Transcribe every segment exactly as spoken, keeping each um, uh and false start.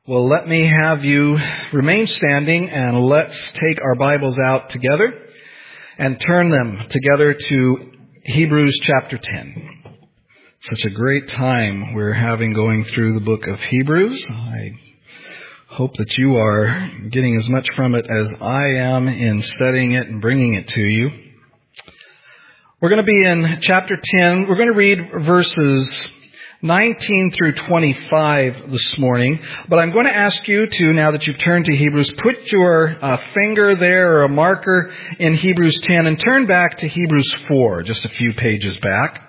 Well, let me have you remain standing and let's take our Bibles out together and turn them together to Hebrews chapter ten. Such a great time we're having going through the book of Hebrews. I hope that you are getting as much from it as I am in studying it and bringing it to you. We're going to be in chapter ten. We're going to read verses nineteen through twenty-five this morning, but I'm going to ask you to, now that you've turned to Hebrews, put your uh, finger there or a marker in Hebrews ten and turn back to Hebrews four, just a few pages back.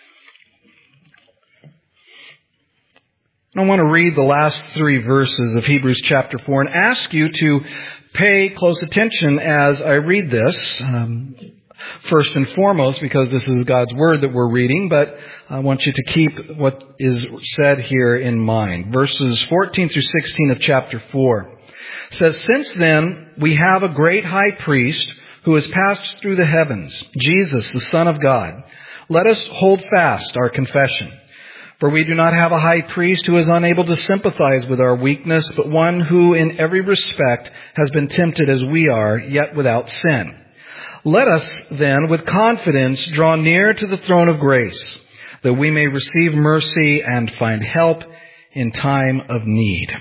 I want to read the last three verses of Hebrews chapter four and ask you to pay close attention as I read this. Um, First and foremost, because this is God's Word that we're reading, but I want you to keep what is said here in mind. Verses fourteen through sixteen of chapter four says, "Since then we have a great high priest who has passed through the heavens, Jesus, the Son of God. Let us hold fast our confession. For we do not have a high priest who is unable to sympathize with our weakness, but one who in every respect has been tempted as we are, yet without sin. Let us then with confidence draw near to the throne of grace, that we may receive mercy and find help in time of need."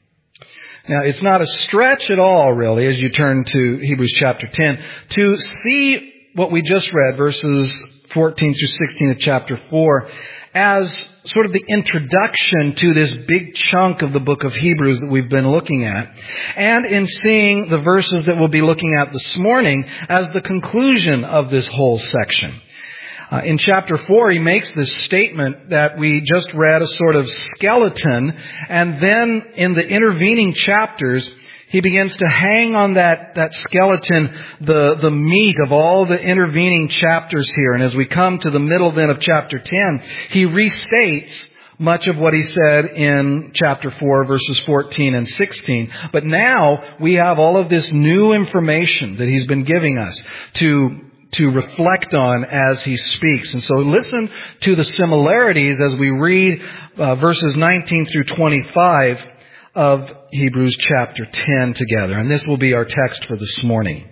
Now, it's not a stretch at all, really, as you turn to Hebrews chapter ten, to see what we just read, verses fourteen through sixteen of chapter four, as sort of the introduction to this big chunk of the book of Hebrews that we've been looking at, and in seeing the verses that we'll be looking at this morning as the conclusion of this whole section. Uh, in chapter four, he makes this statement that we just read, a sort of skeleton, and then in the intervening chapters, he begins to hang on that, that skeleton, the, the meat of all the intervening chapters here. And as we come to the middle then of chapter ten, he restates much of what he said in chapter four, verses fourteen and sixteen. But now we have all of this new information that he's been giving us to to reflect on as he speaks. And so listen to the similarities as we read uh, verses nineteen through twenty-five of Hebrews chapter ten together. And this will be our text for this morning.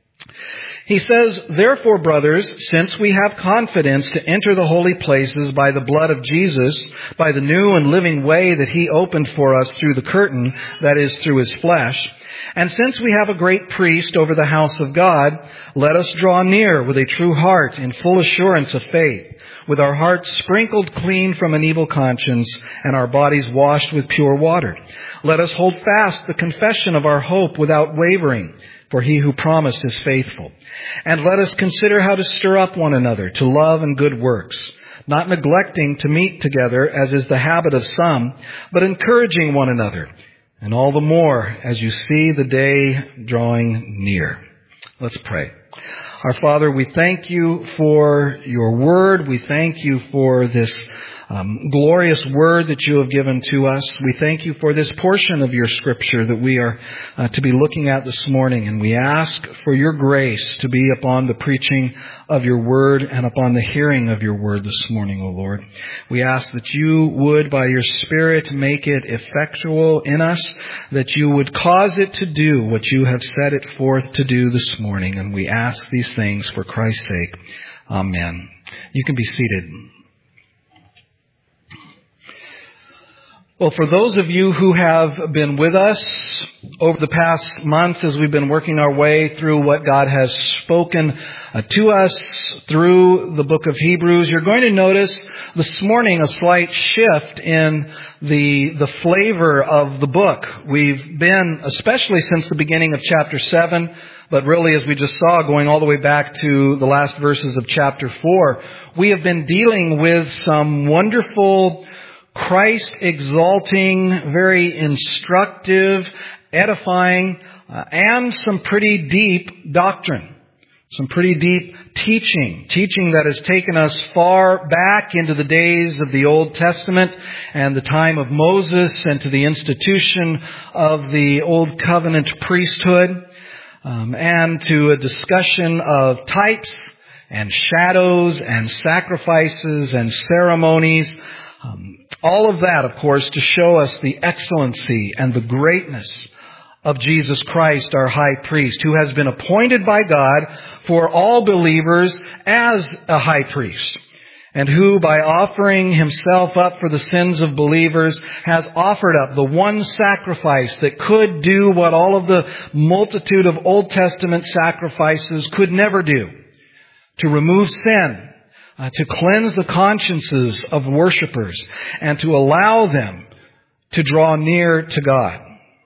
He says, "Therefore, brothers, since we have confidence to enter the holy places by the blood of Jesus, by the new and living way that he opened for us through the curtain, that is, through his flesh, and since we have a great priest over the house of God, let us draw near with a true heart in full assurance of faith, with our hearts sprinkled clean from an evil conscience and our bodies washed with pure water. Let us hold fast the confession of our hope without wavering, for he who promised is faithful. And let us consider how to stir up one another to love and good works, not neglecting to meet together as is the habit of some, but encouraging one another, and all the more as you see the day drawing near." Let's pray. Our Father, we thank you for your word. We thank you for this um, glorious word that you have given to us. We thank you for this portion of your scripture that we are uh, to be looking at this morning. And we ask for your grace to be upon the preaching of your word and upon the hearing of your word this morning, O Lord. We ask that you would, by your Spirit, make it effectual in us, that you would cause it to do what you have set it forth to do this morning. And we ask these things for Christ's sake. Amen. You can be seated. Well, for those of you who have been with us over the past months as we've been working our way through what God has spoken uh, to us through the book of Hebrews, you're going to notice this morning a slight shift in the the flavor of the book. We've been, especially since the beginning of chapter seven, but really as we just saw, going all the way back to the last verses of chapter four, we have been dealing with some wonderful, Christ-exalting, very instructive, edifying, uh, and some pretty deep doctrine. Some pretty deep teaching. Teaching that has taken us far back into the days of the Old Testament and the time of Moses and to the institution of the Old Covenant priesthood. Um, and to a discussion of types and shadows and sacrifices and ceremonies. Um, All of that, of course, to show us the excellency and the greatness of Jesus Christ, our high priest, who has been appointed by God for all believers as a high priest, and who, by offering himself up for the sins of believers, has offered up the one sacrifice that could do what all of the multitude of Old Testament sacrifices could never do: to remove sin, uh, to cleanse the consciences of worshipers, and to allow them to draw near to God.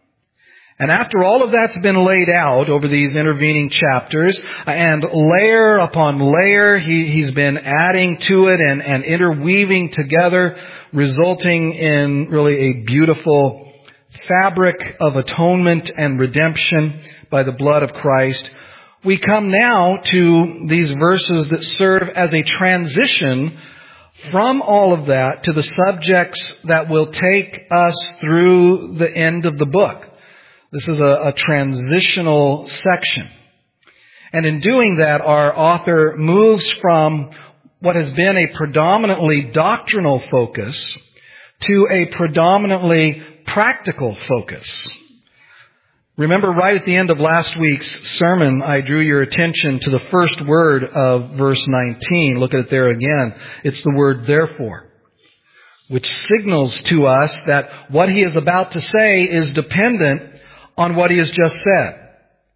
And after all of that's been laid out over these intervening chapters, and layer upon layer, he, he's been adding to it and, and interweaving together, resulting in really a beautiful fabric of atonement and redemption by the blood of Christ. We come now to these verses that serve as a transition from all of that to the subjects that will take us through the end of the book. This is a, a transitional section. And in doing that, our author moves from what has been a predominantly doctrinal focus to a predominantly practical focus. Remember, right at the end of last week's sermon, I drew your attention to the first word of verse nineteen. Look at it there again. It's the word therefore, which signals to us that what he is about to say is dependent on what he has just said.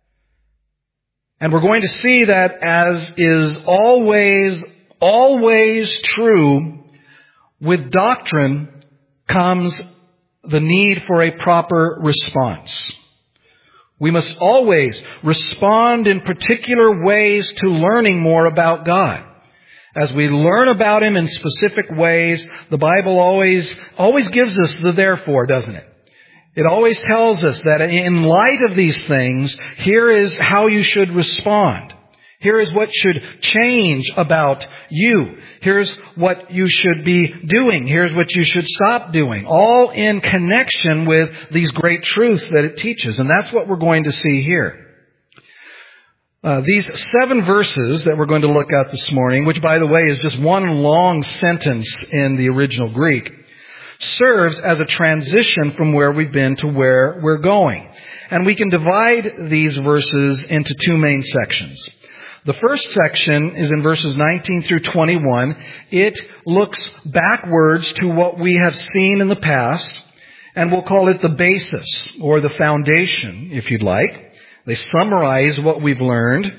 And we're going to see that, as is always, always true, with doctrine comes the need for a proper response. We must always respond in particular ways to learning more about God. As we learn about Him in specific ways, the Bible always, always gives us the therefore, doesn't it? It always tells us that in light of these things, here is how you should respond. Here is what should change about you. Here's what you should be doing. Here's what you should stop doing. All in connection with these great truths that it teaches. And that's what we're going to see here. Uh, these seven verses that we're going to look at this morning, which, by the way, is just one long sentence in the original Greek, serves as a transition from where we've been to where we're going. And we can divide these verses into two main sections. The first section is in verses nineteen through twenty-one. It looks backwards to what we have seen in the past, and we'll call it the basis, or the foundation, if you'd like. They summarize what we've learned.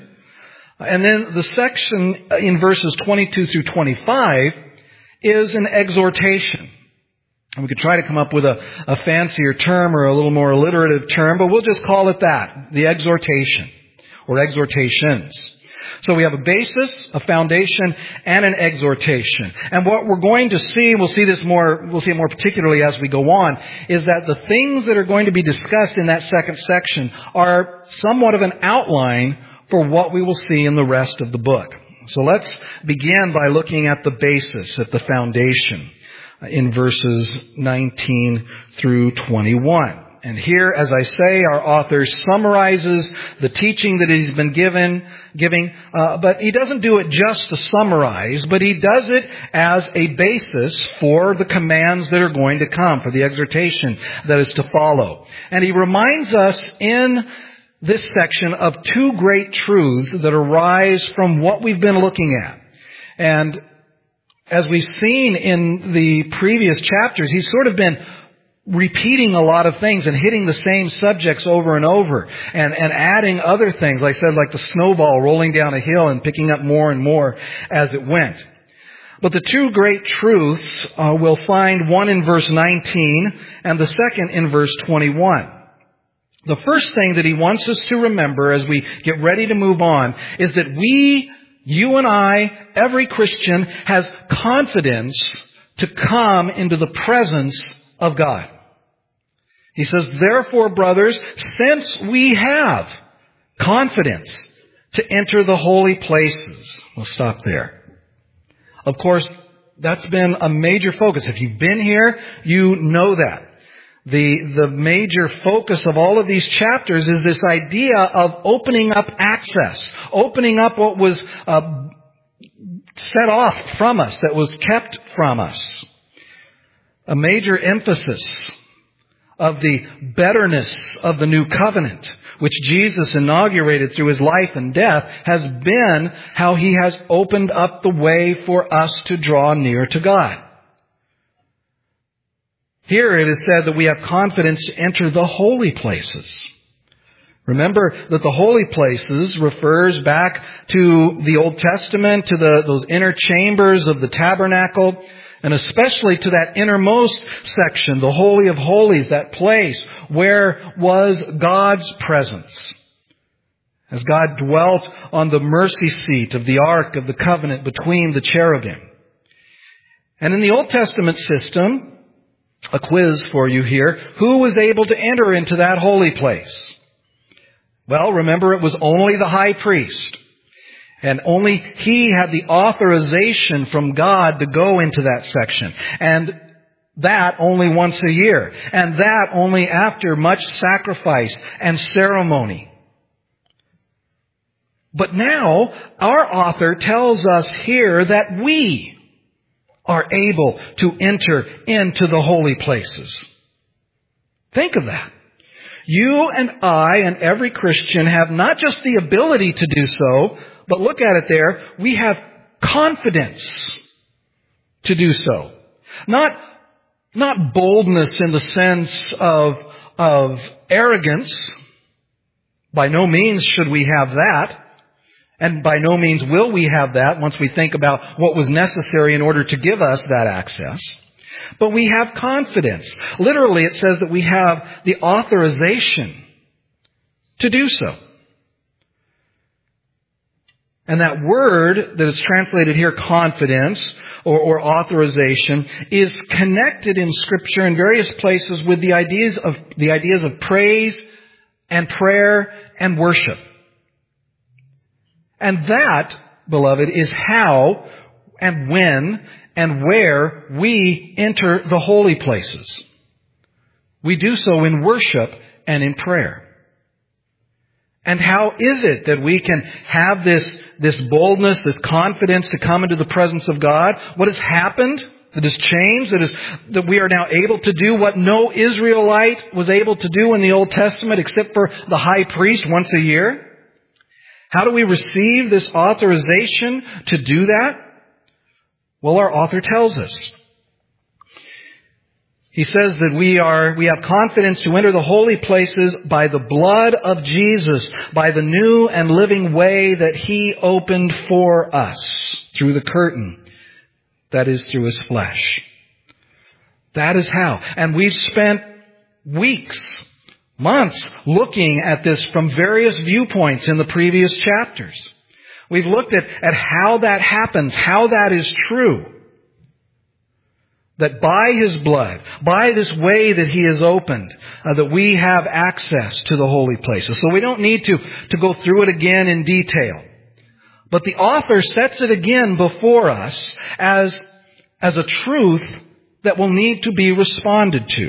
And then the section in verses twenty-two through twenty-five is an exhortation. And we could try to come up with a, a fancier term or a little more alliterative term, but we'll just call it that, the exhortation, or exhortations. So we have a basis, a foundation, and an exhortation. And what we're going to see, we'll see this more, we'll see it more particularly as we go on, is that the things that are going to be discussed in that second section are somewhat of an outline for what we will see in the rest of the book. So let's begin by looking at the basis, at the foundation, in verses nineteen through twenty-one. And here, as I say, our author summarizes the teaching that he's been given, giving, uh, but he doesn't do it just to summarize, but he does it as a basis for the commands that are going to come, for the exhortation that is to follow. And he reminds us in this section of two great truths that arise from what we've been looking at. And as we've seen in the previous chapters, he's sort of been repeating a lot of things and hitting the same subjects over and over and, and adding other things, like I said, like the snowball rolling down a hill and picking up more and more as it went. But the two great truths uh, we'll find one in verse nineteen and the second in verse twenty-one. The first thing that he wants us to remember as we get ready to move on is that we, you and I, every Christian, has confidence to come into the presence of God. He says, therefore, brothers, since we have confidence to enter the holy places. We'll stop there. Of course, that's been a major focus. If you've been here, you know that. The, the major focus of all of these chapters is this idea of opening up access, opening up what was uh, set off from us, that was kept from us. A major emphasis of the betterness of the new covenant, which Jesus inaugurated through His life and death, has been how He has opened up the way for us to draw near to God. Here it is said that we have confidence to enter the holy places. Remember that the holy places refers back to the Old Testament, to the, those inner chambers of the tabernacle, and especially to that innermost section, the Holy of Holies, that place where was God's presence. As God dwelt on the mercy seat of the Ark of the Covenant between the cherubim. And in the Old Testament system, a quiz for you here, who was able to enter into that holy place? Well, remember, it was only the high priest. And only he had the authorization from God to go into that section. And that only once a year. And that only after much sacrifice and ceremony. But now, our author tells us here that we are able to enter into the holy places. Think of that. You and I and every Christian have not just the ability to do so, but look at it there, we have confidence to do so. Not, not boldness in the sense of, of arrogance. By no means should we have that. And by no means will we have that once we think about what was necessary in order to give us that access. But we have confidence. Literally, it says that we have the authorization to do so. And that word that is translated here, confidence or, or authorization, is connected in Scripture in various places with the ideas of the ideas of praise and prayer and worship. And that, beloved, is how and when and where we enter the holy places. We do so in worship and in prayer. And how is it that we can have this, this boldness, this confidence to come into the presence of God? What has happened that has changed, that is, that we are now able to do what no Israelite was able to do in the Old Testament except for the high priest once a year? How do we receive this authorization to do that? Well, our author tells us. He says that we are, we have confidence to enter the holy places by the blood of Jesus, by the new and living way that He opened for us through the curtain, that is through His flesh. That is how. And we've spent weeks, months looking at this from various viewpoints in the previous chapters. We've looked at, at how that happens, how that is true. That by His blood, by this way that He has opened, uh, that we have access to the holy places. So we don't need to, to go through it again in detail. But the author sets it again before us as, as a truth that will need to be responded to.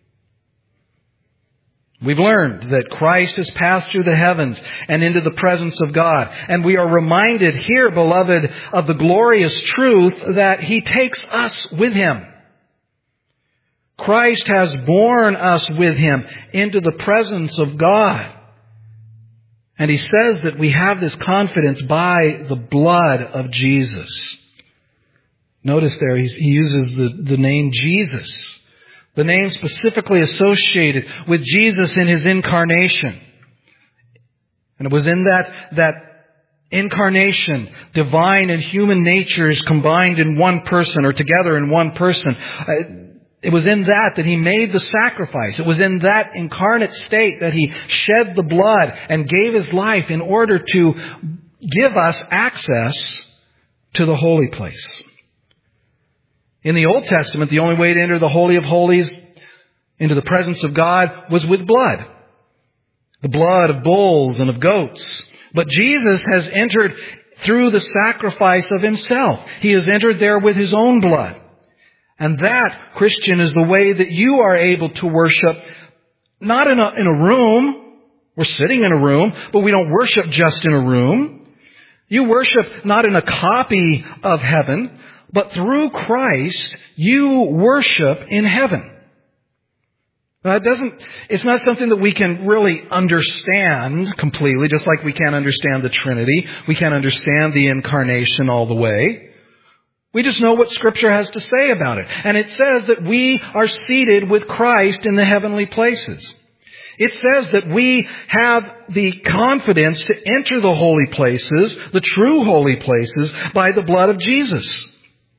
We've learned that Christ has passed through the heavens and into the presence of God. And we are reminded here, beloved, of the glorious truth that He takes us with Him. Christ has borne us with Him into the presence of God. And He says that we have this confidence by the blood of Jesus. Notice there, He uses the, the name Jesus. The name specifically associated with Jesus in His incarnation. And it was in that, that incarnation, divine and human natures combined in one person or together in one person. It was in that that He made the sacrifice. It was in that incarnate state that He shed the blood and gave His life in order to give us access to the holy place. In the Old Testament, the only way to enter the Holy of Holies into the presence of God was with blood. The blood of bulls and of goats. But Jesus has entered through the sacrifice of Himself. He has entered there with His own blood. And that, Christian, is the way that you are able to worship, not in a, in a room. We're sitting in a room, but we don't worship just in a room. You worship not in a copy of heaven, but through Christ, you worship in heaven. Now, it doesn't, it's not something that we can really understand completely, just like we can't understand the Trinity. We can't understand the incarnation all the way. We just know what Scripture has to say about it. And it says that we are seated with Christ in the heavenly places. It says that we have the confidence to enter the holy places, the true holy places, by the blood of Jesus.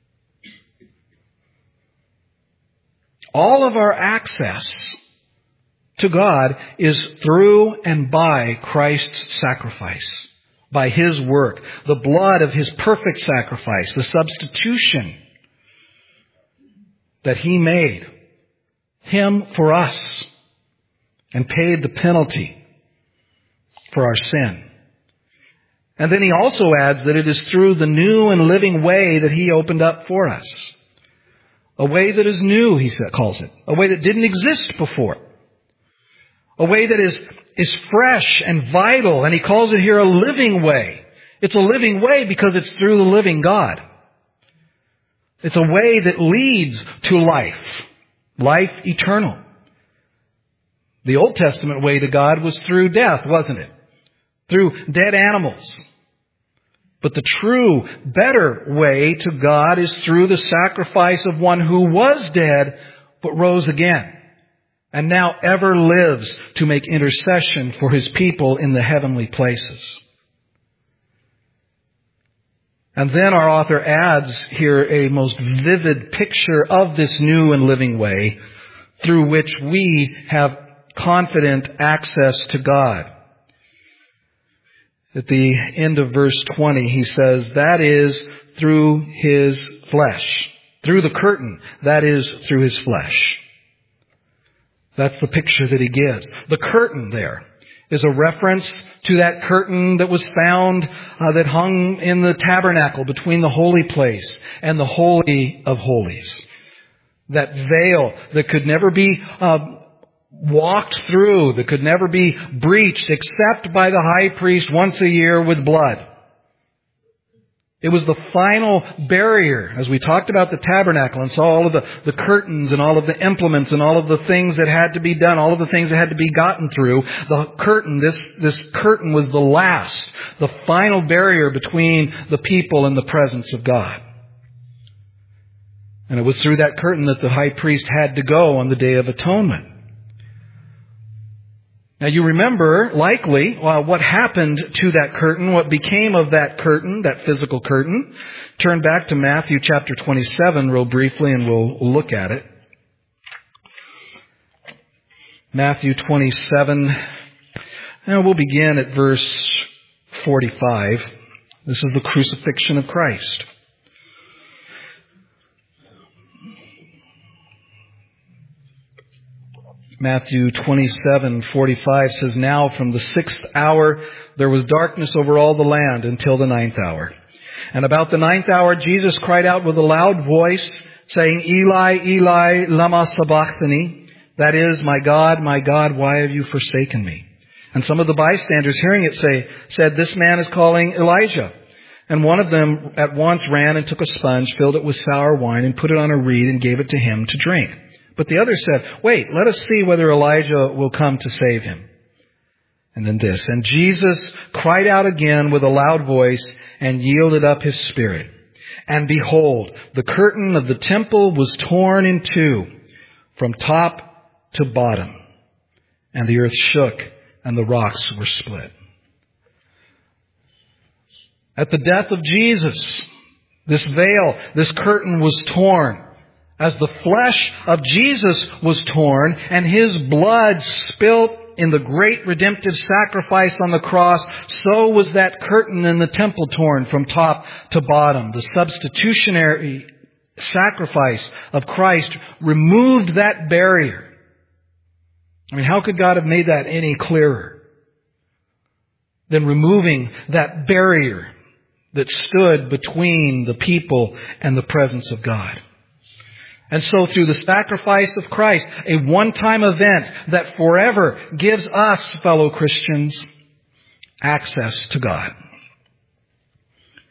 All of our access to God is through and by Christ's sacrifice, by His work, the blood of His perfect sacrifice, the substitution that He made, Him for us, and paid the penalty for our sin. And then He also adds that it is through the new and living way that He opened up for us. A way that is new, He calls it. A way that didn't exist before. A way that is, is fresh and vital. And He calls it here a living way. It's a living way because it's through the living God. It's a way that leads to life. Life eternal. The Old Testament way to God was through death, wasn't it? Through dead animals. But the true, better way to God is through the sacrifice of one who was dead, but rose again, and now ever lives to make intercession for His people in the heavenly places. And then our author adds here a most vivid picture of this new and living way through which we have confident access to God. At the end of verse twenty, he says, that is through His flesh. Through the curtain, that is through His flesh. That's the picture that he gives. The curtain there is a reference to that curtain that was found, uh, that hung in the tabernacle between the holy place and the Holy of Holies. That veil that could never be uh, walked through, that could never be breached except by the high priest once a year with blood. It was the final barrier, as we talked about the tabernacle and saw all of the, the curtains and all of the implements and all of the things that had to be done, all of the things that had to be gotten through. The curtain, this, this curtain was the last, the final barrier between the people and the presence of God. And it was through that curtain that the high priest had to go on the Day of Atonement. Now you remember, likely, uh, what happened to that curtain, what became of that curtain, that physical curtain. Turn back to Matthew chapter twenty-seven real briefly and we'll look at it. Matthew twenty-seven, and we'll begin at verse forty-five. This is the crucifixion of Christ. Matthew twenty-seven forty-five says, now from the sixth hour there was darkness over all the land until the ninth hour. And about the ninth hour Jesus cried out with a loud voice, saying, Eli, Eli, lama sabachthani. That is, my God, my God, why have you forsaken me? And some of the bystanders hearing it say, said, this man is calling Elijah. And one of them at once ran and took a sponge, filled it with sour wine, and put it on a reed and gave it to him to drink. But the other said, wait, let us see whether Elijah will come to save him. And then this, and Jesus cried out again with a loud voice and yielded up His spirit. And behold, the curtain of the temple was torn in two from top to bottom. And the earth shook and the rocks were split. At the death of Jesus, this veil, this curtain was torn. As the flesh of Jesus was torn and His blood spilt in the great redemptive sacrifice on the cross, so was that curtain in the temple torn from top to bottom. The substitutionary sacrifice of Christ removed that barrier. I mean, how could God have made that any clearer than removing that barrier that stood between the people and the presence of God? And so through the sacrifice of Christ, a one-time event that forever gives us, fellow Christians, access to God.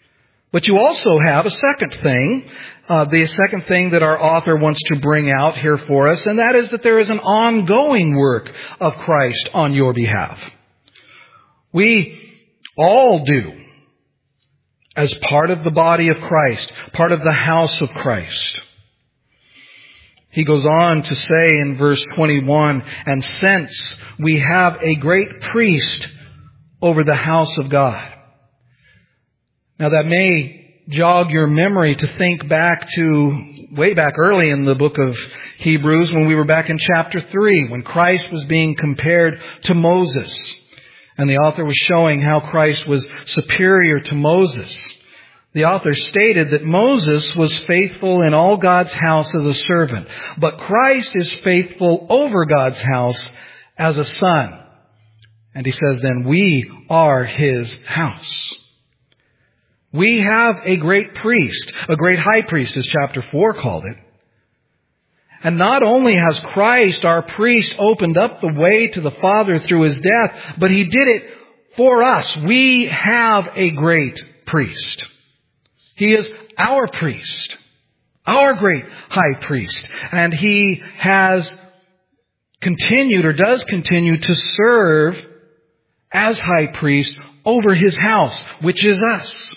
But you also have a second thing, uh, the second thing that our author wants to bring out here for us, and that is that there is an ongoing work of Christ on your behalf. We all do, as part of the body of Christ, part of the house of Christ. He goes on to say in verse twenty-one, and since we have a great priest over the house of God. Now that may jog your memory to think back to way back early in the book of Hebrews when we were back in chapter three, when Christ was being compared to Moses. And the author was showing how Christ was superior to Moses. The author stated that Moses was faithful in all God's house as a servant, but Christ is faithful over God's house as a son. And he says, then we are his house. We have a great priest, a great high priest, as chapter four called it. And not only has Christ, our priest, opened up the way to the Father through his death, but he did it for us. We have a great priest. He is our priest, our great high priest. And he has continued or does continue to serve as high priest over his house, which is us.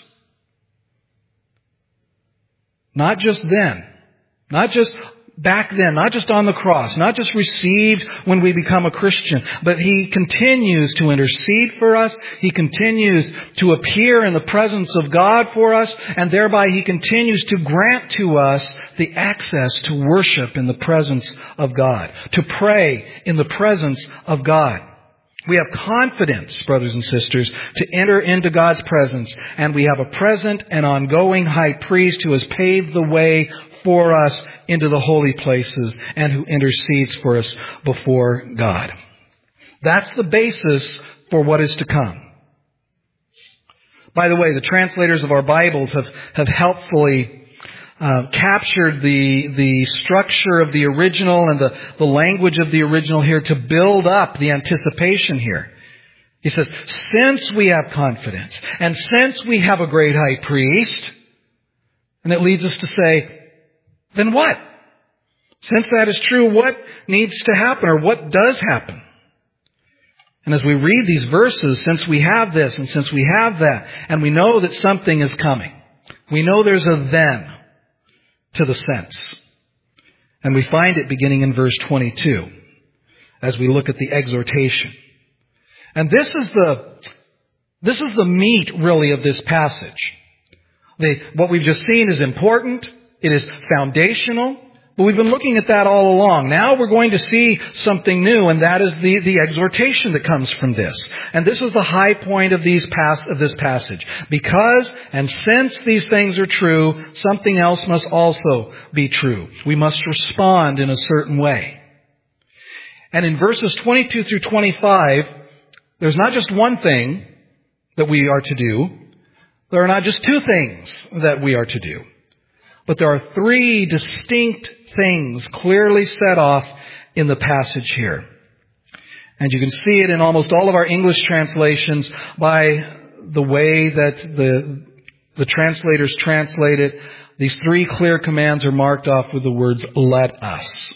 Not just then, not just back then, not just on the cross, not just received when we become a Christian, but he continues to intercede for us. He continues to appear in the presence of God for us, and thereby he continues to grant to us the access to worship in the presence of God, to pray in the presence of God. We have confidence, brothers and sisters, to enter into God's presence, and we have a present and ongoing high priest who has paved the way for us into the holy places and who intercedes for us before God. That's the basis for what is to come. By the way, the translators of our Bibles have, have helpfully Uh, captured the the structure of the original and the, the language of the original here to build up the anticipation here. He says, since we have confidence, and since we have a great high priest, and it leads us to say, then what? Since that is true, what needs to happen, or what does happen? And as we read these verses, since we have this, and since we have that, and we know that something is coming, we know there's a then to the sense. And we find it beginning in verse twenty-two as we look at the exhortation. And this is the, this is the meat really of this passage. The, what we've just seen is important. It is foundational. But we've been looking at that all along. Now we're going to see something new, and that is the, the exhortation that comes from this. And this is the high point of these pas- of this passage. Because and since these things are true, something else must also be true. We must respond in a certain way. And in verses twenty-two through twenty-five, there's not just one thing that we are to do. There are not just two things that we are to do. But there are three distinct things clearly set off in the passage here. And you can see it in almost all of our English translations by the way that the, the translators translate it. These three clear commands are marked off with the words, let us.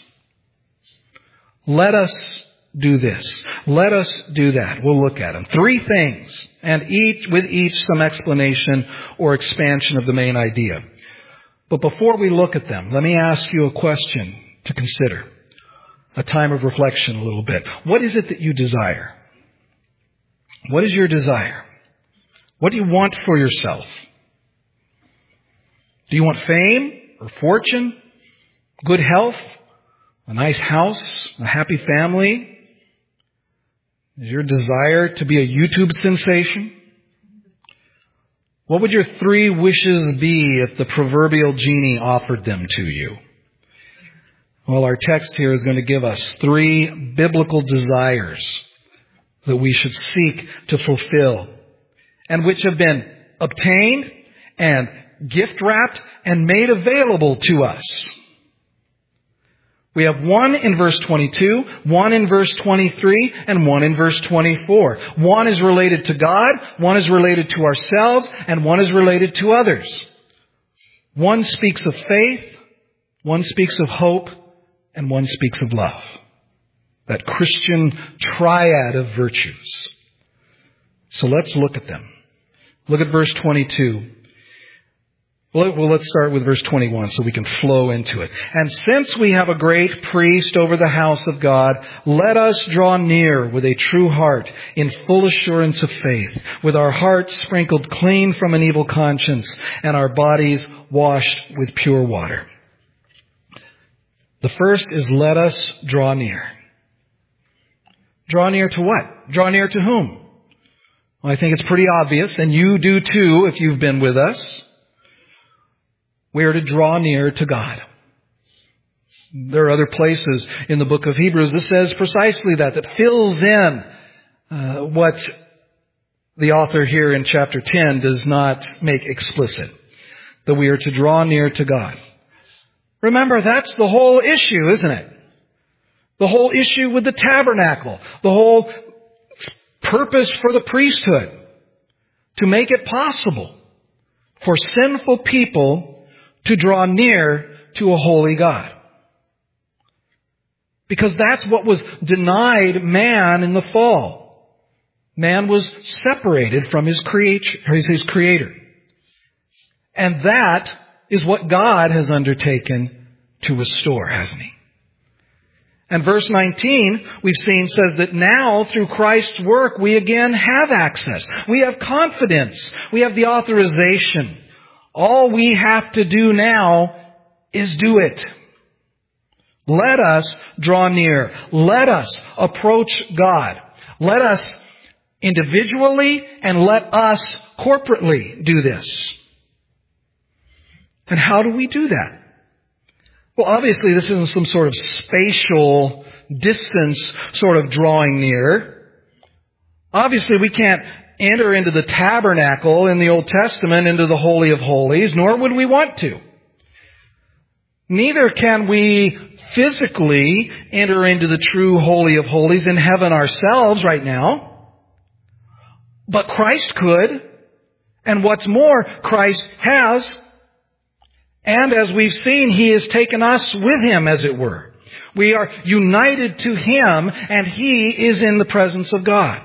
Let us do this. Let us do that. We'll look at them. Three things, and each with each some explanation or expansion of the main idea. But before we look at them, let me ask you a question to consider. A time of reflection a little bit. What is it that you desire? What is your desire? What do you want for yourself? Do you want fame or fortune? Good health? A nice house? A happy family? Is your desire to be a YouTube sensation? What would your three wishes be if the proverbial genie offered them to you? Well, our text here is going to give us three biblical desires that we should seek to fulfill, and which have been obtained and gift-wrapped and made available to us. We have one in verse twenty-two, one in verse twenty-three, and one in verse twenty-four. One is related to God, one is related to ourselves, and one is related to others. One speaks of faith, one speaks of hope, and one speaks of love. That Christian triad of virtues. So let's look at them. Look at verse twenty-two. Well, let's start with verse twenty-one so we can flow into it. And since we have a great priest over the house of God, let us draw near with a true heart in full assurance of faith, with our hearts sprinkled clean from an evil conscience and our bodies washed with pure water. The first is let us draw near. Draw near to what? Draw near to whom? Well, I think it's pretty obvious, and you do too if you've been with us. We are to draw near to God. There are other places in the book of Hebrews that says precisely that, that fills in uh, what the author here in chapter ten does not make explicit. That we are to draw near to God. Remember, that's the whole issue, isn't it? The whole issue with the tabernacle. The whole purpose for the priesthood. To make it possible for sinful people to draw near to a holy God. Because that's what was denied man in the fall. Man was separated from his creator, his creator. And that is what God has undertaken to restore, hasn't he? And verse nineteen, we've seen, says that now through Christ's work, we again have access. We have confidence. We have the authorization. All we have to do now is do it. Let us draw near. Let us approach God. Let us individually and let us corporately do this. And how do we do that? Well, obviously this isn't some sort of spatial distance sort of drawing near. Obviously we can't enter into the tabernacle in the Old Testament, into the Holy of Holies, nor would we want to. Neither can we physically enter into the true Holy of Holies in heaven ourselves right now. But Christ could. And what's more, Christ has. And as we've seen, He has taken us with Him, as it were. We are united to Him, and He is in the presence of God.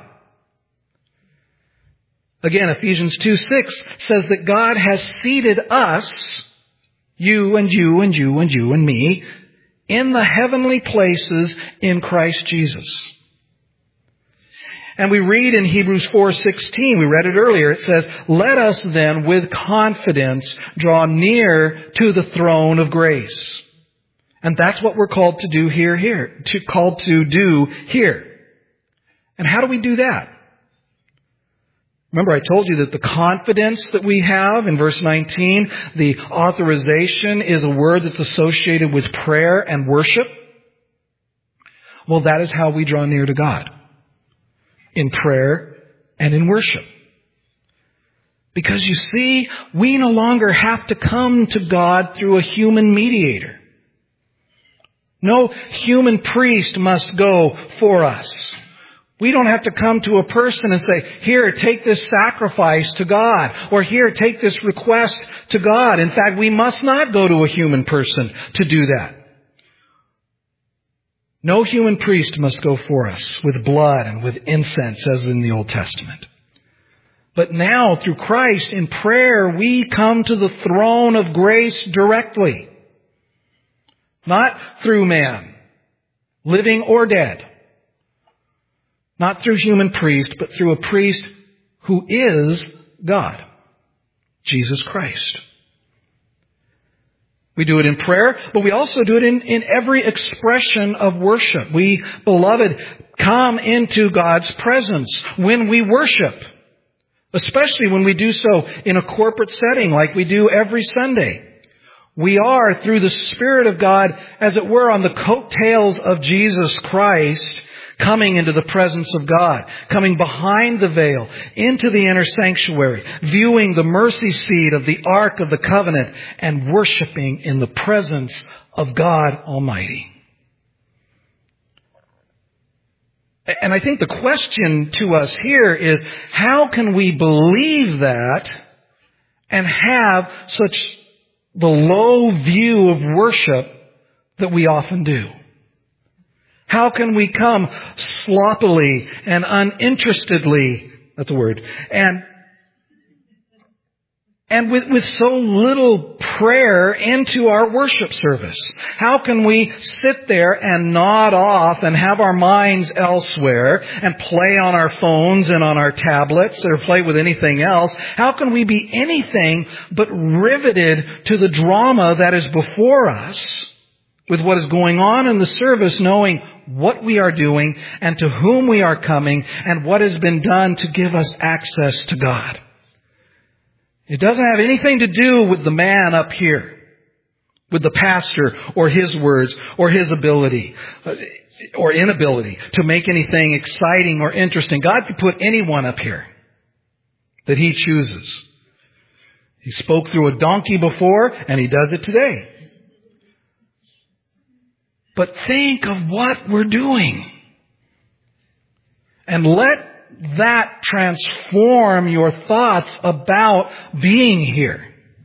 Again, Ephesians two six says that God has seated us, you and you and you and you and me, in the heavenly places in Christ Jesus. And we read in Hebrews four sixteen, we read it earlier, it says, let us then with confidence draw near to the throne of grace. And that's what we're called to do here, here, to, called to do here. And how do we do that? Remember, I told you that the confidence that we have in verse nineteen, the authorization is a word that's associated with prayer and worship. Well, that is how we draw near to God. In prayer and in worship. Because you see, we no longer have to come to God through a human mediator. No human priest must go for us. We don't have to come to a person and say, here, take this sacrifice to God. Or here, take this request to God. In fact, we must not go to a human person to do that. No human priest must go for us with blood and with incense as in the Old Testament. But now, through Christ, in prayer, we come to the throne of grace directly. Not through man, living or dead. Not through human priest, but through a priest who is God, Jesus Christ. We do it in prayer, but we also do it in, in every expression of worship. We, beloved, come into God's presence when we worship, especially when we do so in a corporate setting like we do every Sunday. We are, through the Spirit of God, as it were, on the coattails of Jesus Christ, coming into the presence of God, coming behind the veil, into the inner sanctuary, viewing the mercy seat of the Ark of the Covenant, and worshiping in the presence of God Almighty. And I think the question to us here is, how can we believe that and have such the low view of worship that we often do? How can we come sloppily and uninterestedly, that's a word, and and with, with so little prayer into our worship service? How can we sit there and nod off and have our minds elsewhere and play on our phones and on our tablets or play with anything else? How can we be anything but riveted to the drama that is before us with what is going on in the service, knowing what we are doing and to whom we are coming and what has been done to give us access to God? It doesn't have anything to do with the man up here, with the pastor or his words or his ability or inability to make anything exciting or interesting. God could put anyone up here that He chooses. He spoke through a donkey before, and He does it today. But think of what we're doing. And let that transform your thoughts about being here.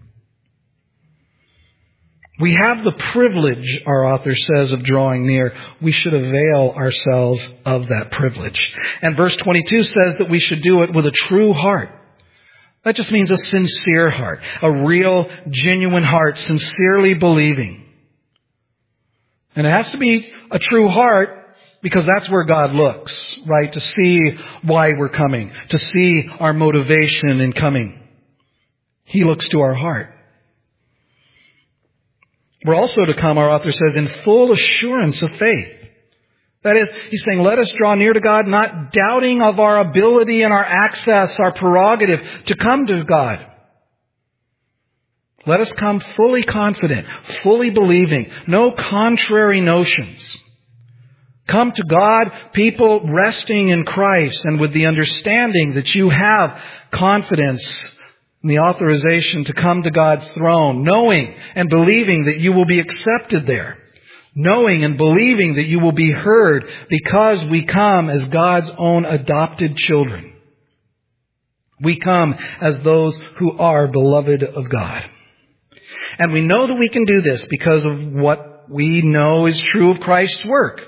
We have the privilege, our author says, of drawing near. We should avail ourselves of that privilege. And verse twenty-two says that we should do it with a true heart. That just means a sincere heart, a real, genuine heart, sincerely believing. And it has to be a true heart, because that's where God looks, right? To see why we're coming, to see our motivation in coming. He looks to our heart. We're also to come, our author says, in full assurance of faith. That is, he's saying, let us draw near to God, not doubting of our ability and our access, our prerogative to come to God. Let us come fully confident, fully believing, no contrary notions. Come to God, people resting in Christ and with the understanding that you have confidence and the authorization to come to God's throne, knowing and believing that you will be accepted there, knowing and believing that you will be heard because we come as God's own adopted children. We come as those who are beloved of God. And we know that we can do this because of what we know is true of Christ's work.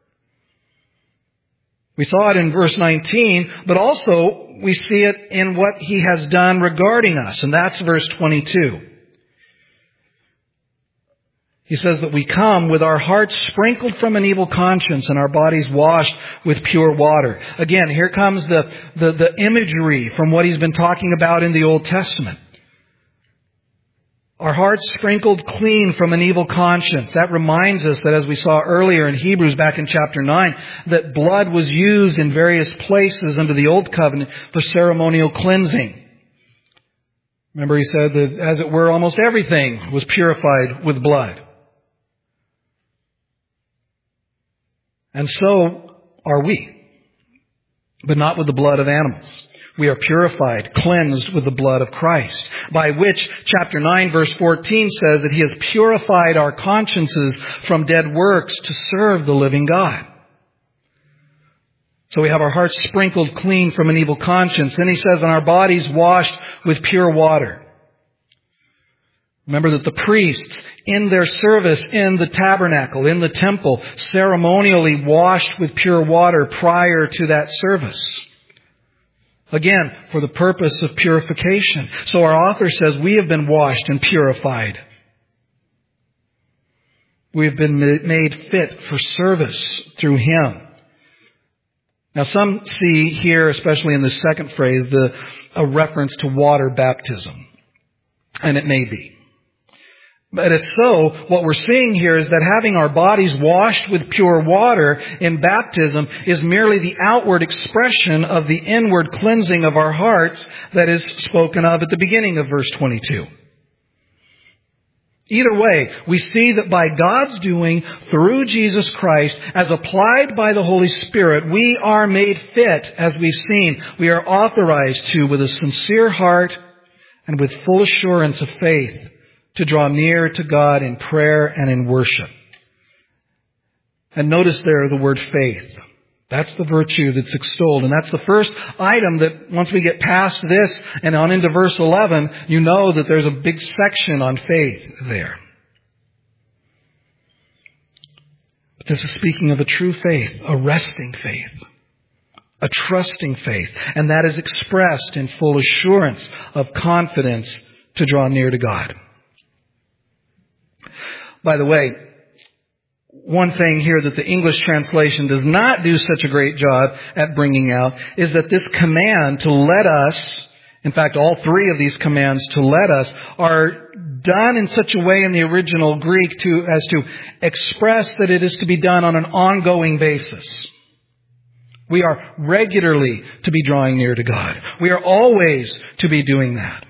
We saw it in verse nineteen, but also we see it in what He has done regarding us, and that's verse twenty-two. He says that we come with our hearts sprinkled from an evil conscience and our bodies washed with pure water. Again, here comes the, the, the imagery from what He's been talking about in the Old Testament. Our hearts sprinkled clean from an evil conscience. That reminds us that, as we saw earlier in Hebrews back in chapter nine, that blood was used in various places under the Old Covenant for ceremonial cleansing. Remember, he said that, as it were, almost everything was purified with blood. And so are we, but not with the blood of animals. We are purified, cleansed with the blood of Christ, by which chapter nine verse fourteen says that He has purified our consciences from dead works to serve the living God. So we have our hearts sprinkled clean from an evil conscience. Then he says, and our bodies washed with pure water. Remember that the priests, in their service in the tabernacle, in the temple, ceremonially washed with pure water prior to that service. Again, for the purpose of purification. So our author says we have been washed and purified. We have been made fit for service through Him. Now some see here, especially in the second phrase, the a reference to water baptism. And it may be. But if so, what we're seeing here is that having our bodies washed with pure water in baptism is merely the outward expression of the inward cleansing of our hearts that is spoken of at the beginning of verse twenty-two. Either way, we see that by God's doing through Jesus Christ, as applied by the Holy Spirit, we are made fit, as we've seen. We are authorized to, with a sincere heart and with full assurance of faith, to draw near to God in prayer and in worship. And notice there the word faith. That's the virtue that's extolled. And that's the first item that once we get past this and on into verse eleven, you know that there's a big section on faith there. But this is speaking of a true faith, a resting faith, a trusting faith. And that is expressed in full assurance of confidence to draw near to God. By the way, one thing here that the English translation does not do such a great job at bringing out is that this command to let us, in fact, all three of these commands to let us, are done in such a way in the original Greek to, as to express that it is to be done on an ongoing basis. We are regularly to be drawing near to God. We are always to be doing that.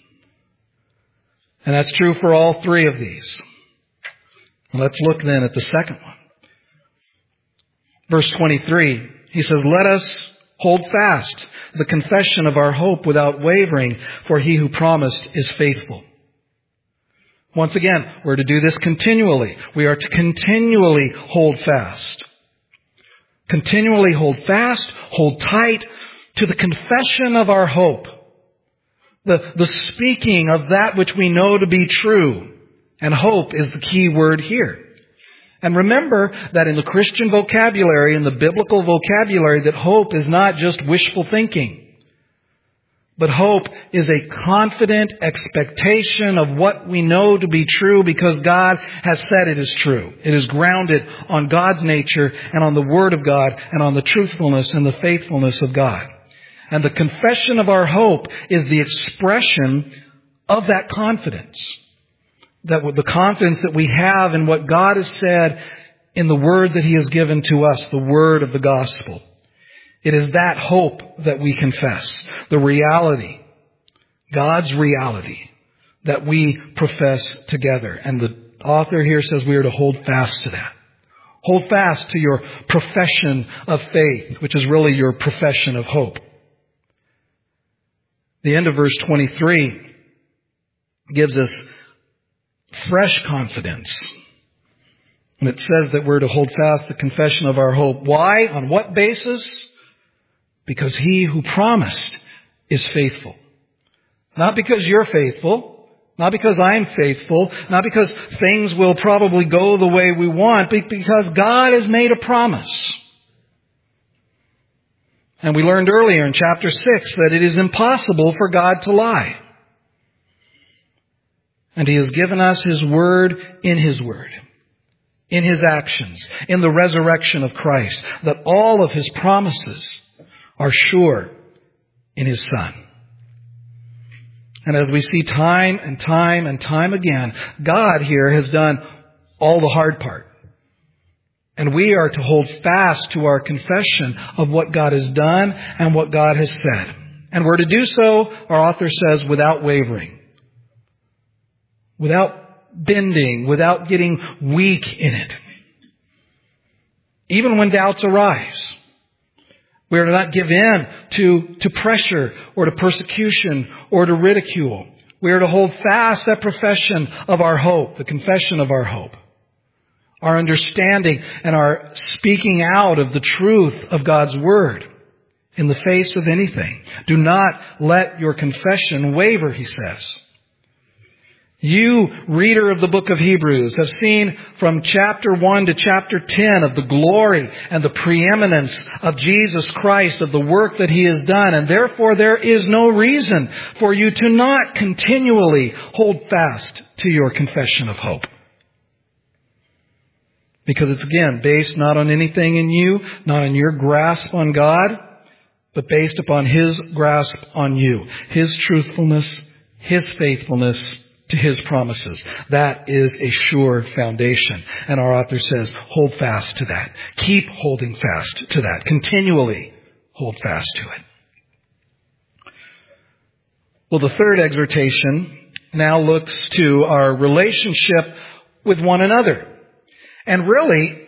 And that's true for all three of these. Let's look then at the second one. Verse twenty-three, he says, "Let us hold fast the confession of our hope without wavering, for he who promised is faithful." Once again, we're to do this continually. We are to continually hold fast. Continually hold fast, hold tight to the confession of our hope. The, the speaking of that which we know to be true. And hope is the key word here. And remember that in the Christian vocabulary, in the biblical vocabulary, that hope is not just wishful thinking. But hope is a confident expectation of what we know to be true because God has said it is true. It is grounded on God's nature and on the Word of God and on the truthfulness and the faithfulness of God. And the confession of our hope is the expression of that confidence. That with the confidence that we have in what God has said in the word that He has given to us, the word of the gospel. It is that hope that we confess. The reality, God's reality, that we profess together. And the author here says we are to hold fast to that. Hold fast to your profession of faith, which is really your profession of hope. The end of verse twenty-three gives us fresh confidence. And it says that we're to hold fast the confession of our hope. Why? On what basis? Because He who promised is faithful. Not because you're faithful. Not because I'm faithful. Not because things will probably go the way we want. But because God has made a promise. And we learned earlier in chapter six that it is impossible for God to lie. And He has given us His word in His word, in His actions, in the resurrection of Christ, that all of His promises are sure in His Son. And as we see time and time and time again, God here has done all the hard part. And we are to hold fast to our confession of what God has done and what God has said. And we're to do so, our author says, without wavering. Without bending, without getting weak in it. Even when doubts arise, we are to not give in to, to pressure or to persecution or to ridicule. We are to hold fast that profession of our hope, the confession of our hope. Our understanding and our speaking out of the truth of God's Word in the face of anything. Do not let your confession waver, he says. You, reader of the book of Hebrews, have seen from chapter one to chapter ten of the glory and the preeminence of Jesus Christ, of the work that He has done. And therefore there is no reason for you to not continually hold fast to your confession of hope. Because it's again based not on anything in you, not on your grasp on God, but based upon His grasp on you. His truthfulness, His faithfulness to His promises. That is a sure foundation. And our author says, hold fast to that. Keep holding fast to that. Continually hold fast to it. Well, the third exhortation now looks to our relationship with one another. And really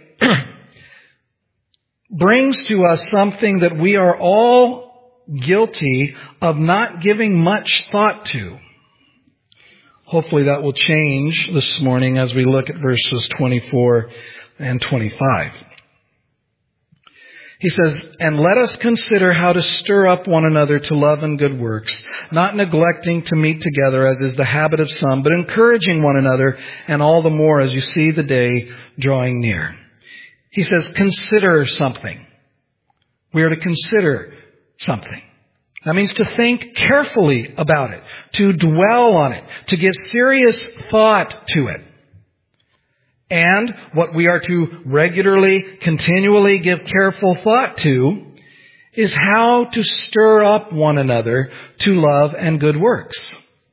brings to us something that we are all guilty of not giving much thought to. Hopefully that will change this morning as we look at verses twenty-four and twenty-five. He says, and let us consider how to stir up one another to love and good works, not neglecting to meet together as is the habit of some, but encouraging one another, and all the more as you see the day drawing near. He says, consider something. We are to consider something. That means to think carefully about it, to dwell on it, to give serious thought to it. And what we are to regularly, continually give careful thought to is how to stir up one another to love and good works.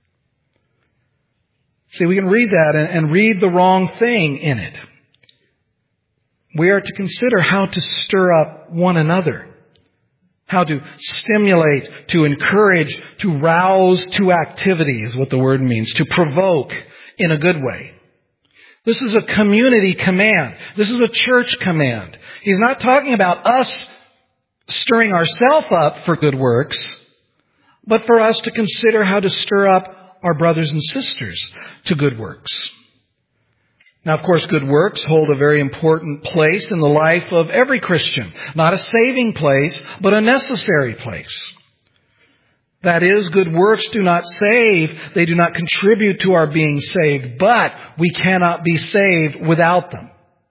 See, we can read that and, and read the wrong thing in it. We are to consider how to stir up one another. How to stimulate, to encourage, to rouse to activity is what the word means. To provoke in a good way. This is a community command. This is a church command. He's not talking about us stirring ourselves up for good works, but for us to consider how to stir up our brothers and sisters to good works. Now, of course, good works hold a very important place in the life of every Christian. Not a saving place, but a necessary place. That is, good works do not save. They do not contribute to our being saved, but we cannot be saved without them.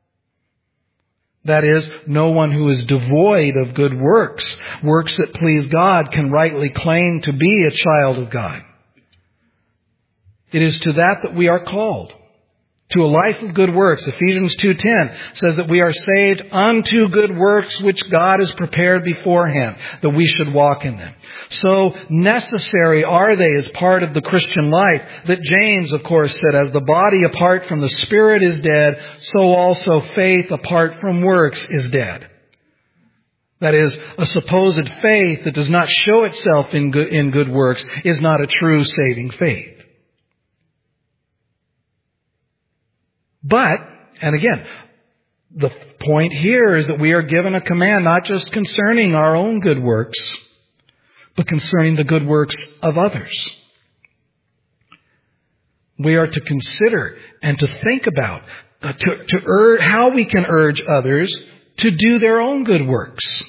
That is, no one who is devoid of good works, works that please God, can rightly claim to be a child of God. It is to that that we are called. To a life of good works. Ephesians two ten says that we are saved unto good works which God has prepared beforehand, that we should walk in them. So necessary are they as part of the Christian life that James, of course, said, as the body apart from the Spirit is dead, so also faith apart from works is dead. That is, a supposed faith that does not show itself in good, in good works is not a true saving faith. But, and again, the point here is that we are given a command not just concerning our own good works, but concerning the good works of others. We are to consider and to think about uh, to, to ur- how we can urge others to do their own good works.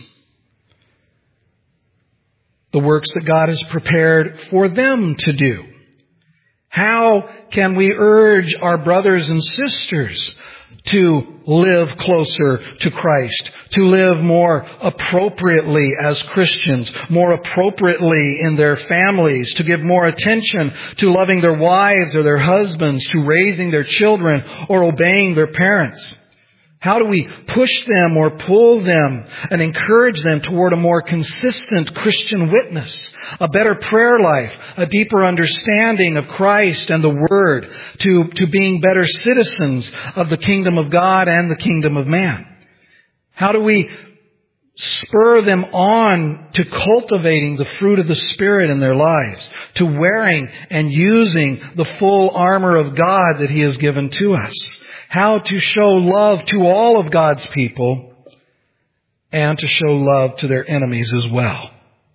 The works that God has prepared for them to do. How can we urge our brothers and sisters to live closer to Christ, to live more appropriately as Christians, more appropriately in their families, to give more attention to loving their wives or their husbands, to raising their children or obeying their parents? How do we push them or pull them and encourage them toward a more consistent Christian witness, a better prayer life, a deeper understanding of Christ and the Word, to, to being better citizens of the kingdom of God and the kingdom of man? How do we spur them on to cultivating the fruit of the Spirit in their lives, to wearing and using the full armor of God that He has given to us? How to show love to all of God's people and to show love to their enemies as well.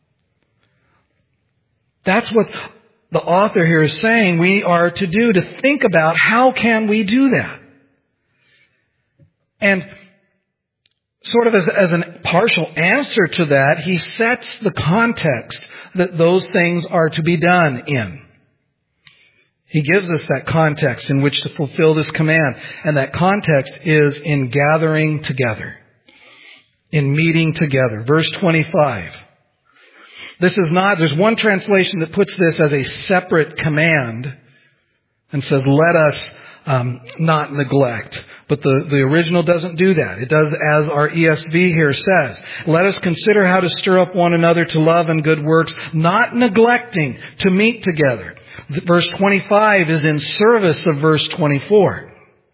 That's what the author here is saying we are to do, to think about how can we do that. And sort of as, as a partial answer to that, he sets the context that those things are to be done in. He gives us that context in which to fulfill this command. And that context is in gathering together. In meeting together. Verse twenty-five. This is not, there's one translation that puts this as a separate command and says, let us um, not neglect. But the, the original doesn't do that. It does as our E S V here says. Let us consider how to stir up one another to love and good works, not neglecting to meet together. Verse twenty-five is in service of verse twenty-four.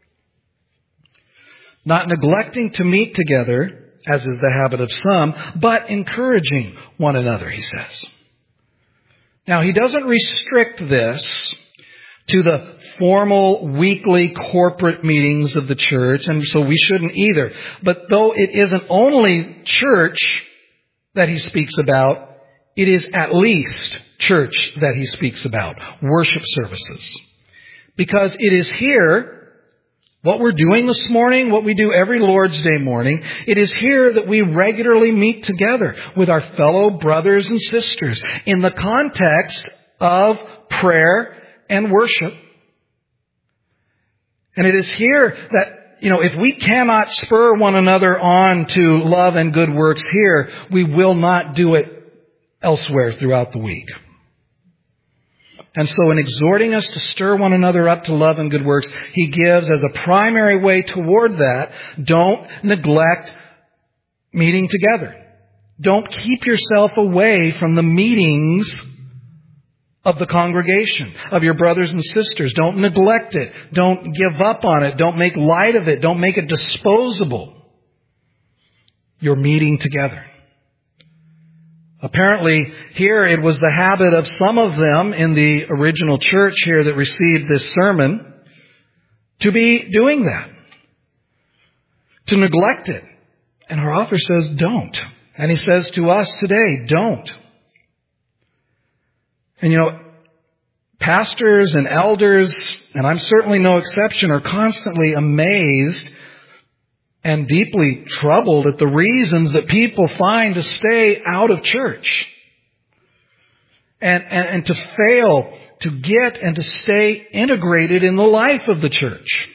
Not neglecting to meet together, as is the habit of some, but encouraging one another, he says. Now, he doesn't restrict this to the formal weekly corporate meetings of the church, and so we shouldn't either. But though it isn't only church that he speaks about, it is at least church that he speaks about, worship services. Because it is here What we're doing this morning, what we do every Lord's Day morning, it is here that we regularly meet together with our fellow brothers and sisters in the context of prayer and worship. And it is here that, you know, if we cannot spur one another on to love and good works here, we will not do it elsewhere throughout the week. And so in exhorting us to stir one another up to love and good works, he gives as a primary way toward that, don't neglect meeting together. Don't keep yourself away from the meetings of the congregation, of your brothers and sisters. Don't neglect it. Don't give up on it. Don't make light of it. Don't make it disposable. You're meeting together. Apparently, here it was the habit of some of them in the original church here that received this sermon to be doing that, to neglect it. And our author says, don't. And he says to us today, don't. And you know, pastors and elders, and I'm certainly no exception, are constantly amazed and deeply troubled at the reasons that people find to stay out of church. And, and, and to fail to get and to stay integrated in the life of the church.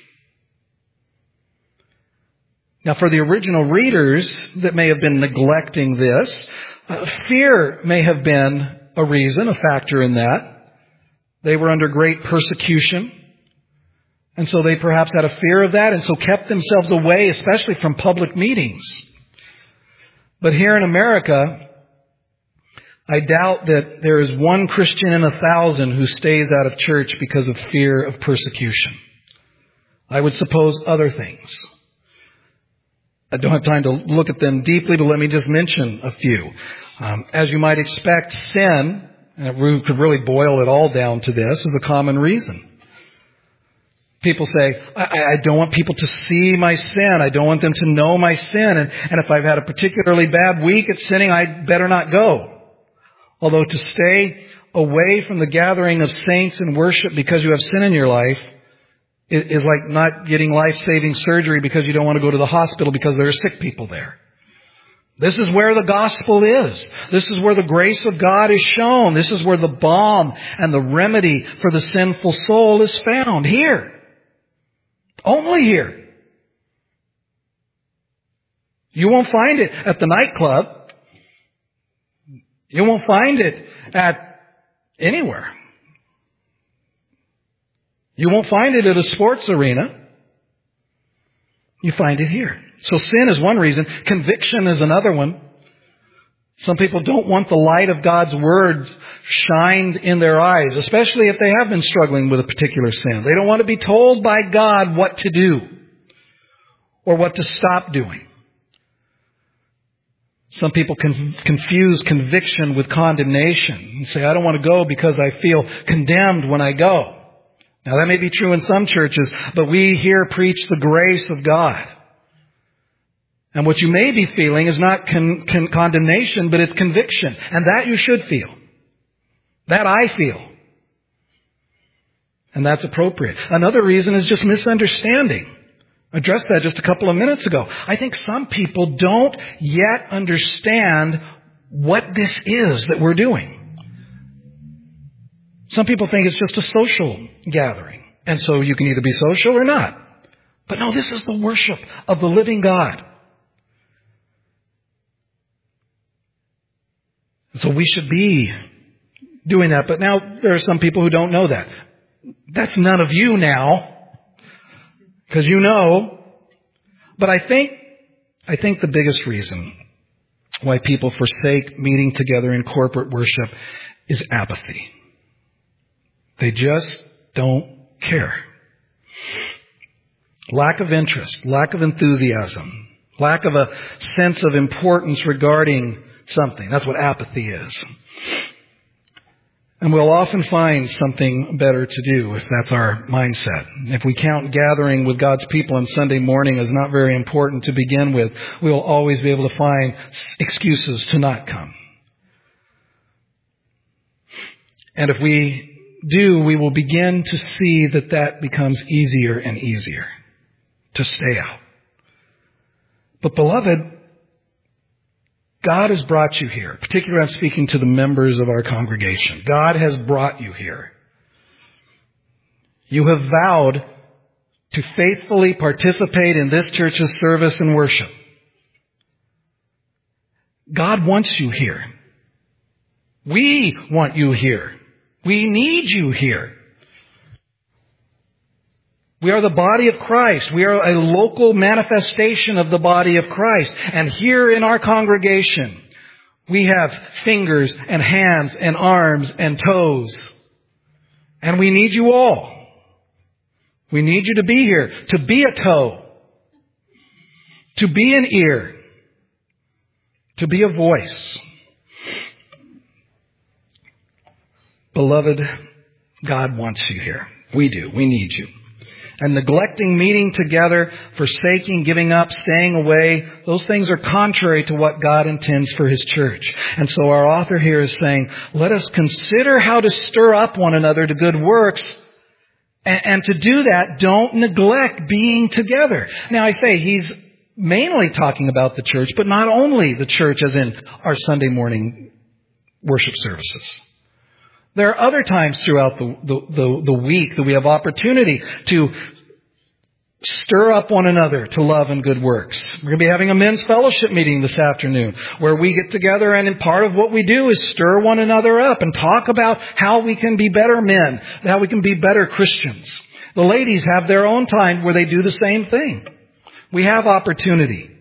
Now, for the original readers that may have been neglecting this, uh, fear may have been a reason, a factor in that. They were under great persecution. And so they perhaps had a fear of that and so kept themselves away, especially from public meetings. But here in America, I doubt that there is one Christian in a thousand who stays out of church because of fear of persecution. I would suppose other things. I don't have time to look at them deeply, but let me just mention a few. Um, as you might expect, sin, and we could really boil it all down to this, is a common reason. People say, I, I don't want people to see my sin. I don't want them to know my sin. And, and if I've had a particularly bad week at sinning, I'd better not go. Although to stay away from the gathering of saints and worship because you have sin in your life is like not getting life-saving surgery because you don't want to go to the hospital because there are sick people there. This is where the gospel is. This is where the grace of God is shown. This is where the balm and the remedy for the sinful soul is found. Here. Only here. You won't find it at the nightclub. You won't find it at anywhere. You won't find it at a sports arena. You find it here. So sin is one reason. Conviction is another one. Some people don't want the light of God's words shined in their eyes, especially if they have been struggling with a particular sin. They don't want to be told by God what to do or what to stop doing. Some people con- confuse conviction with condemnation and say, I don't want to go because I feel condemned when I go. Now that may be true in some churches, but we here preach the grace of God. And what you may be feeling is not con- con- condemnation, but it's conviction. And that you should feel. That I feel. And that's appropriate. Another reason is just misunderstanding. I addressed that just a couple of minutes ago. I think some people don't yet understand what this is that we're doing. Some people think it's just a social gathering. And so you can either be social or not. But no, this is the worship of the living God. So we should be doing that. But now there are some people who don't know that. That's none of you now. Because you know. But I think, I think the biggest reason why people forsake meeting together in corporate worship is apathy. They just don't care. Lack of interest, lack of enthusiasm, lack of a sense of importance regarding something. That's what apathy is. And we'll often find something better to do if that's our mindset. If we count gathering with God's people on Sunday morning as not very important to begin with, we'll always be able to find excuses to not come. And if we do, we will begin to see that that becomes easier and easier. to stay out. But beloved, God has brought you here. Particularly I'm speaking to the members of our congregation. God has brought you here. You have vowed to faithfully participate in this church's service and worship. God wants you here. We want you here. We need you here. We are the body of Christ. We are a local manifestation of the body of Christ. And here in our congregation, we have fingers and hands and arms and toes. And we need you all. We need you to be here, to be a toe, to be an ear, to be a voice. Beloved, God wants you here. We do. We need you. And neglecting meeting together, forsaking, giving up, staying away, those things are contrary to what God intends for His church. And so our author here is saying, let us consider how to stir up one another to good works. And, and to do that, don't neglect being together. Now I say he's mainly talking about the church, but not only the church as in our Sunday morning worship services. There are other times throughout the, the, the, the week that we have opportunity to stir up one another to love and good works. We're going to be having a men's fellowship meeting this afternoon where we get together, and in part of what we do is stir one another up and talk about how we can be better men, how we can be better Christians. The ladies have their own time where they do the same thing. We have opportunity.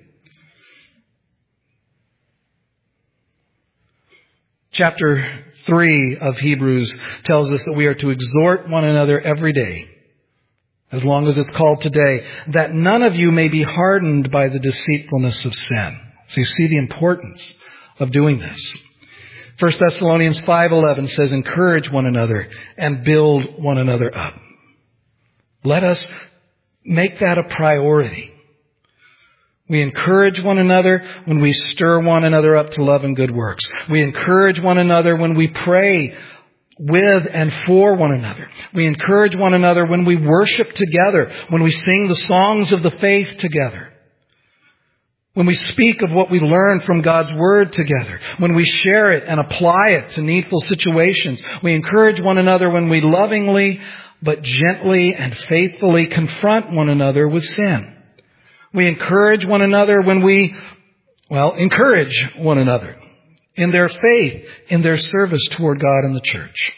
Chapter three of Hebrews tells us that we are to exhort one another every day, as long as it's called today, that none of you may be hardened by the deceitfulness of sin. So you see the importance of doing this. First Thessalonians five eleven says, encourage one another and build one another up. Let us make that a priority. We encourage one another when we stir one another up to love and good works. We encourage one another when we pray with and for one another. We encourage one another when we worship together, when we sing the songs of the faith together, when we speak of what we learn from God's Word together, when we share it and apply it to needful situations. We encourage one another when we lovingly but gently and faithfully confront one another with sin. We encourage one another when we, well, encourage one another in their faith, in their service toward God and the church.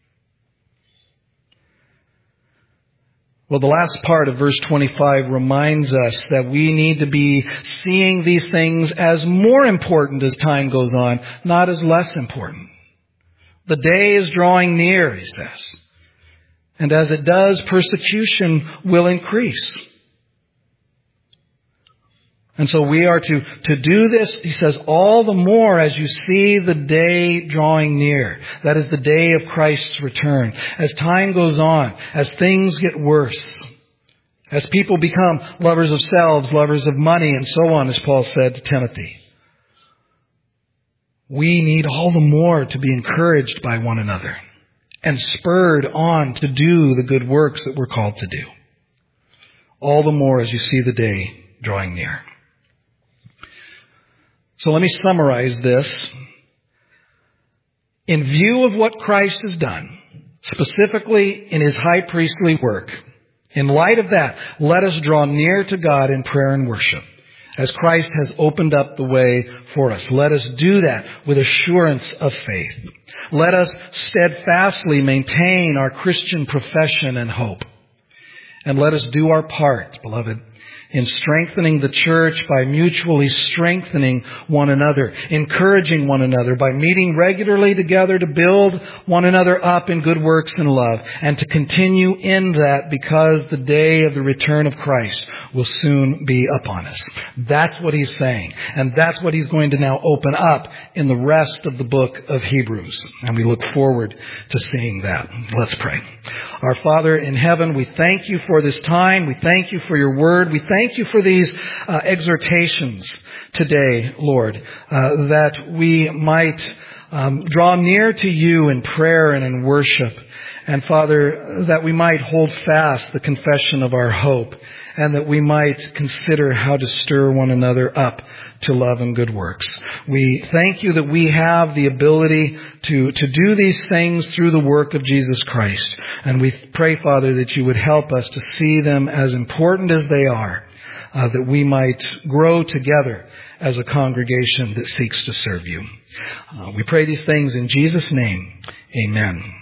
Well, the last part of verse twenty-five reminds us that we need to be seeing these things as more important as time goes on, not as less important. The day is drawing near, he says. And as it does, persecution will increase. And so we are to, to do this, he says, all the more as you see the day drawing near. That is the day of Christ's return. As time goes on, as things get worse, as people become lovers of selves, lovers of money, and so on, as Paul said to Timothy, we need all the more to be encouraged by one another and spurred on to do the good works that we're called to do. All the more as you see the day drawing near. So let me summarize this. In view of what Christ has done, specifically in His high priestly work, in light of that, let us draw near to God in prayer and worship, as Christ has opened up the way for us. Let us do that with assurance of faith. Let us steadfastly maintain our Christian profession and hope. And let us do our part, beloved, in strengthening the church by mutually strengthening one another, encouraging one another by meeting regularly together to build one another up in good works and love, and to continue in that because the day of the return of Christ will soon be upon us. That's what he's saying. And that's what he's going to now open up in the rest of the book of Hebrews. And we look forward to seeing that. Let's pray. Our Father in heaven, we thank you for this time. We thank you for your word. We thank you for these uh, exhortations today, Lord, uh, that we might um, draw near to you in prayer and in worship. And Father, that we might hold fast the confession of our hope, and that we might consider how to stir one another up to love and good works. We thank you that we have the ability to, to do these things through the work of Jesus Christ. And we pray, Father, that you would help us to see them as important as they are, uh, that we might grow together as a congregation that seeks to serve you. Uh, we pray these things in Jesus' name. Amen.